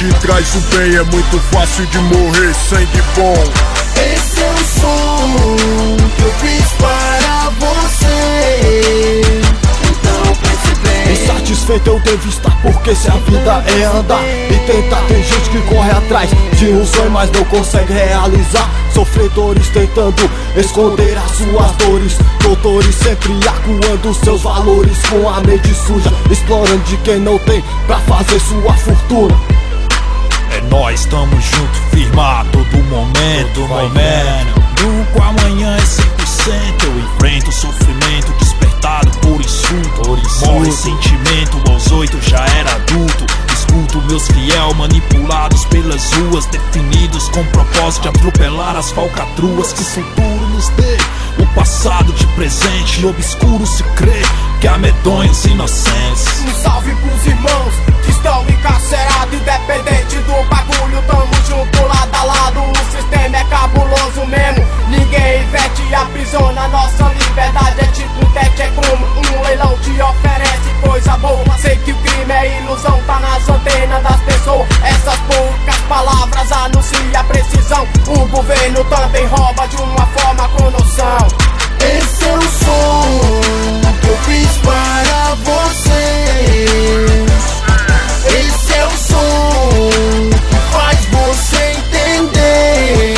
te traz o bem, é muito fácil de morrer, sangue bom. Esse é o som que eu fiz para você, então pense bem. Insatisfeito eu devo estar, porque se a vida é andar e tentar, tem gente que corre atrás de um sonho, mas não consegue realizar. Sofredores tentando esconder as suas dores, doutores sempre acuando seus valores, com a mente suja, explorando de quem não tem pra fazer sua fortuna. É nós, tamo junto, firma a todo momento, Nunca amanhã é 100%. Eu enfrento o sofrimento despertado por insulto. Morre sentimento, aos 8 já era adulto. Escuto meus fiel manipulados pelas ruas, definidos com propósito de atropelar as falcatruas. Que futuro nos dê o passado de presente, no obscuro se crê que há medonhos inocentes. Um salve pros irmãos que estão encarcerados, independente do bagulho, tamo junto lado a lado. O sistema é cabuloso mesmo, ninguém inverte, aprisiona nossa liberdade. É tipo um tete, é como um leilão, te oferece coisa boa. Sei que o crime é ilusão, tá nas antenas das pessoas. Essas poucas palavras anunciam a precisão. O governo também rouba de uma forma com noção. Esse é o som que eu fiz para você. Esse é o som que faz você entender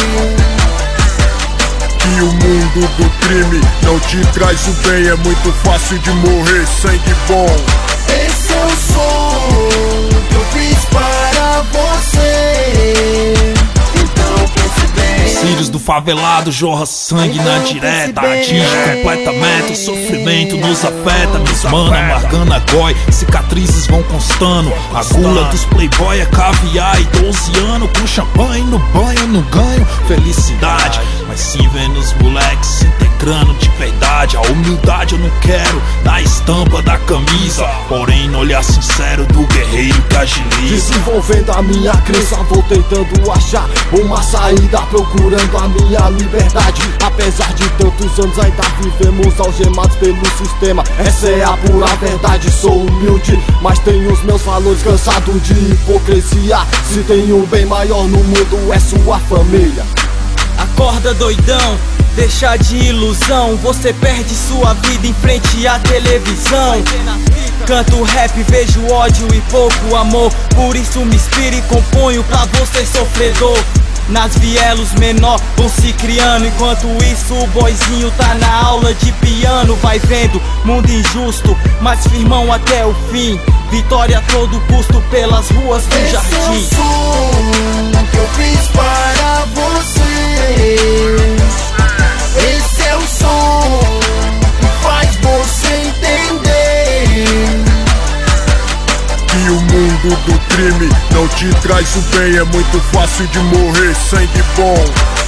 Que o mundo do crime não te traz o bem, é muito fácil de morrer, sangue bom. Esse é o som que eu fiz para você, então pense bem. Filhos do favelado jorra sangue na direta, atinge completamente, o sofrimento nos afeta. Meus mano amargando a goi, cicatrizes vão constando. A gula dos playboy é caviar e 12 anos com champanhe no banho, não ganho felicidade, mas sim vendo os moleques se integrando de verdade. A humildade eu não quero na estampa da camisa, porém no olhar sincero do guerreiro que agiliza. Desenvolvendo a minha crença, vou tentando achar uma saída, procurando a minha liberdade. Apesar de tantos anos ainda vivemos algemados pelo sistema, essa é a pura verdade. Sou humilde, mas tenho os meus valores, cansado de hipocrisia. Se tem um bem maior no mundo é sua família. Acorda doidão, deixa de ilusão, você perde sua vida em frente à televisão. Canto rap, vejo ódio e pouco amor, por isso me inspiro e componho pra você sofredor. Nas vielas menor vão se criando, enquanto isso o boizinho tá na aula de piano. Vai vendo, mundo injusto, mas firmão até o fim. Vitória a todo custo pelas ruas do jardim. Esse é o som que eu fiz para você. Esse é o som que faz você entender Que o mundo do crime não te traz o bem, é muito fácil de morrer, sangue bom.